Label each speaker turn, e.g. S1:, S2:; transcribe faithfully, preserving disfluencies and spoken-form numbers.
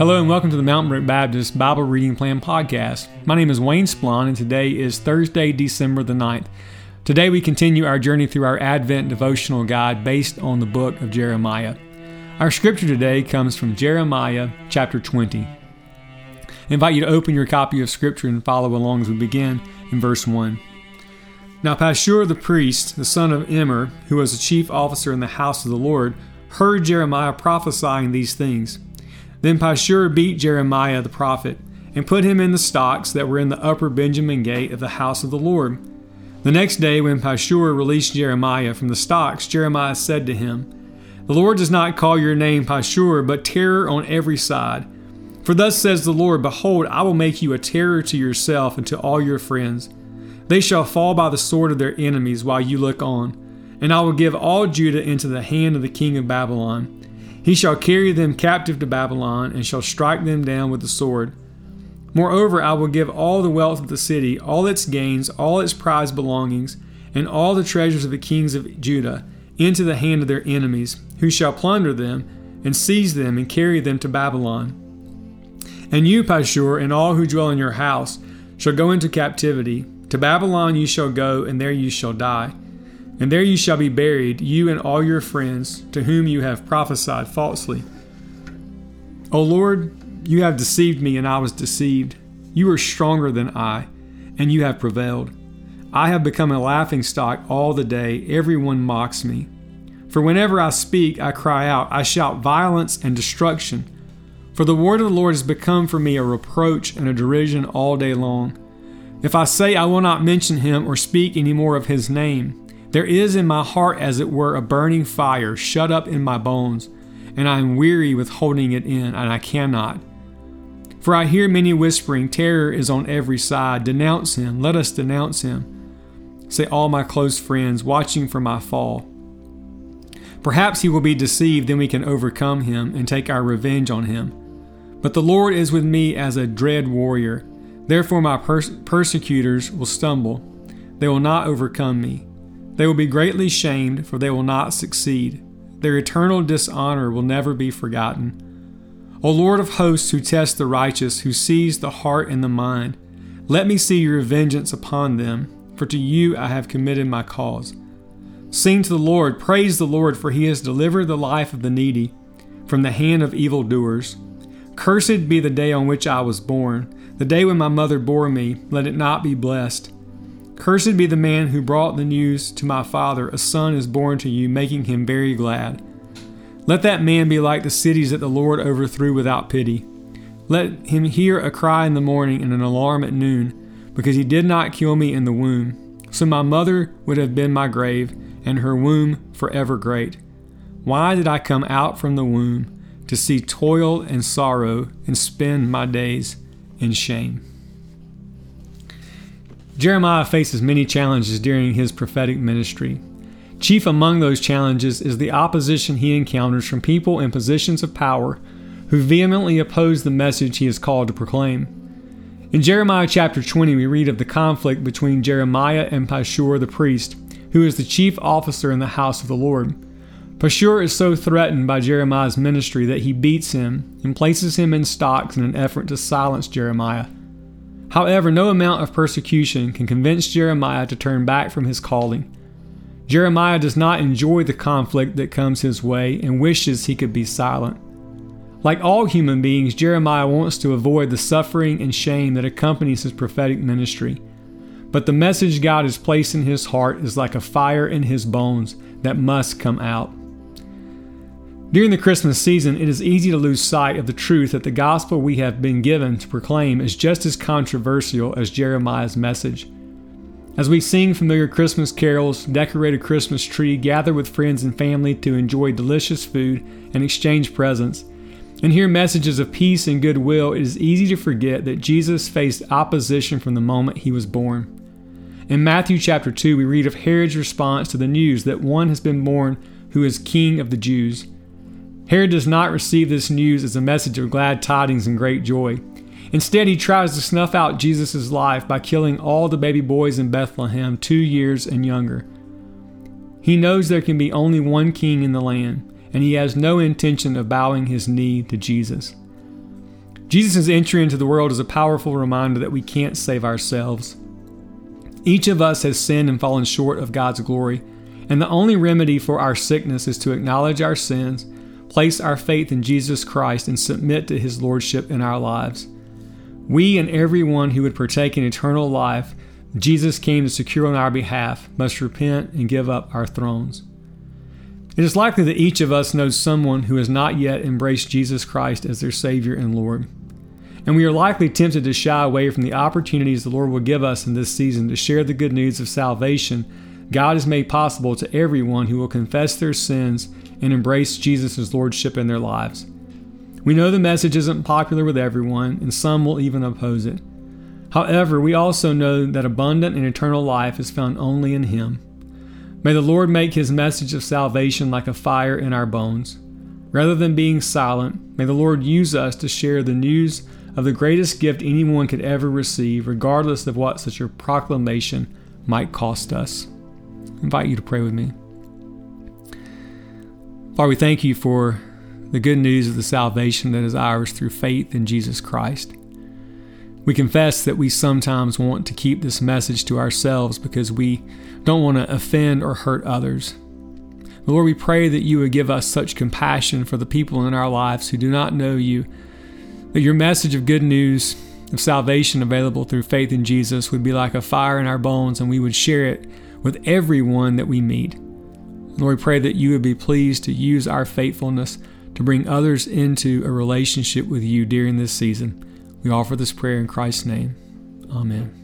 S1: Hello and welcome to the Mountain Brook Baptist Bible Reading Plan Podcast. My name is Wayne Splon and today is Thursday, December the ninth. Today we continue our journey through our Advent devotional guide based on the book of Jeremiah. Our scripture today comes from Jeremiah chapter twenty. I invite you to open your copy of scripture and follow along as we begin in verse one. Now Pashur the priest, the son of Immer, who was the chief officer in the house of the Lord, heard Jeremiah prophesying these things. Then Pashur beat Jeremiah the prophet, and put him in the stocks that were in the upper Benjamin gate of the house of the Lord. The next day when Pashur released Jeremiah from the stocks, Jeremiah said to him, The Lord does not call your name Pashur, but terror on every side. For thus says the Lord, Behold, I will make you a terror to yourself and to all your friends. They shall fall by the sword of their enemies while you look on, and I will give all Judah into the hand of the king of Babylon. He shall carry them captive to Babylon, and shall strike them down with the sword. Moreover, I will give all the wealth of the city, all its gains, all its prized belongings, and all the treasures of the kings of Judah, into the hand of their enemies, who shall plunder them, and seize them, and carry them to Babylon. And you, Pashur, and all who dwell in your house, shall go into captivity. To Babylon you shall go, and there you shall die. And there you shall be buried, you and all your friends, to whom you have prophesied falsely. O Lord, you have deceived me, and I was deceived. You are stronger than I, and you have prevailed. I have become a laughingstock all the day. Everyone mocks me. For whenever I speak, I cry out. I shout violence and destruction. For the word of the Lord has become for me a reproach and a derision all day long. If I say I will not mention him or speak any more of his name, there is in my heart as it were a burning fire shut up in my bones, and I am weary with holding it in, and I cannot. For I hear many whispering, Terror is on every side. Denounce him, let us denounce him, say all my close friends, watching for my fall. Perhaps he will be deceived, then we can overcome him and take our revenge on him. But the Lord is with me as a dread warrior. Therefore my pers- persecutors will stumble. They will not overcome me. They will be greatly shamed, for they will not succeed. Their eternal dishonor will never be forgotten. O Lord of hosts, who tests the righteous, who sees the heart and the mind, let me see your vengeance upon them, for to you I have committed my cause. Sing to the Lord, praise the Lord, for he has delivered the life of the needy from the hand of evildoers. Cursed be the day on which I was born, the day when my mother bore me, let it not be blessed. Cursed be the man who brought the news to my father, a son is born to you, making him very glad. Let that man be like the cities that the Lord overthrew without pity. Let him hear a cry in the morning and an alarm at noon, because he did not kill me in the womb. So my mother would have been my grave, and her womb forever great. Why did I come out from the womb to see toil and sorrow and spend my days in shame? Jeremiah faces many challenges during his prophetic ministry. Chief among those challenges is the opposition he encounters from people in positions of power who vehemently oppose the message he is called to proclaim. In Jeremiah chapter twenty, we read of the conflict between Jeremiah and Pashur the priest, who is the chief officer in the house of the Lord. Pashur is so threatened by Jeremiah's ministry that he beats him and places him in stocks in an effort to silence Jeremiah. However, no amount of persecution can convince Jeremiah to turn back from his calling. Jeremiah does not enjoy the conflict that comes his way and wishes he could be silent. Like all human beings, Jeremiah wants to avoid the suffering and shame that accompanies his prophetic ministry. But the message God has placed in his heart is like a fire in his bones that must come out. During the Christmas season, it is easy to lose sight of the truth that the gospel we have been given to proclaim is just as controversial as Jeremiah's message. As we sing familiar Christmas carols, decorate a Christmas tree, gather with friends and family to enjoy delicious food and exchange presents, and hear messages of peace and goodwill, it is easy to forget that Jesus faced opposition from the moment he was born. In Matthew chapter two, we read of Herod's response to the news that one has been born who is King of the Jews. Herod does not receive this news as a message of glad tidings and great joy. Instead, he tries to snuff out Jesus' life by killing all the baby boys in Bethlehem two years and younger. He knows there can be only one king in the land, and he has no intention of bowing his knee to Jesus. Jesus' entry into the world is a powerful reminder that we can't save ourselves. Each of us has sinned and fallen short of God's glory, and the only remedy for our sickness is to acknowledge our sins, place our faith in Jesus Christ, and submit to His Lordship in our lives. We and everyone who would partake in eternal life Jesus came to secure on our behalf must repent and give up our thrones. It is likely that each of us knows someone who has not yet embraced Jesus Christ as their Savior and Lord. And we are likely tempted to shy away from the opportunities the Lord will give us in this season to share the good news of salvation God has made possible to everyone who will confess their sins and embrace Jesus' Lordship in their lives. We know the message isn't popular with everyone, and some will even oppose it. However, we also know that abundant and eternal life is found only in Him. May the Lord make His message of salvation like a fire in our bones. Rather than being silent, may the Lord use us to share the news of the greatest gift anyone could ever receive, regardless of what such a proclamation might cost us. I invite you to pray with me. Father, we thank You for the good news of the salvation that is ours through faith in Jesus Christ. We confess that we sometimes want to keep this message to ourselves because we don't want to offend or hurt others. But Lord, we pray that You would give us such compassion for the people in our lives who do not know You, that Your message of good news of salvation available through faith in Jesus would be like a fire in our bones, and we would share it with everyone that we meet. Lord, we pray that You would be pleased to use our faithfulness to bring others into a relationship with You during this season. We offer this prayer in Christ's name. Amen.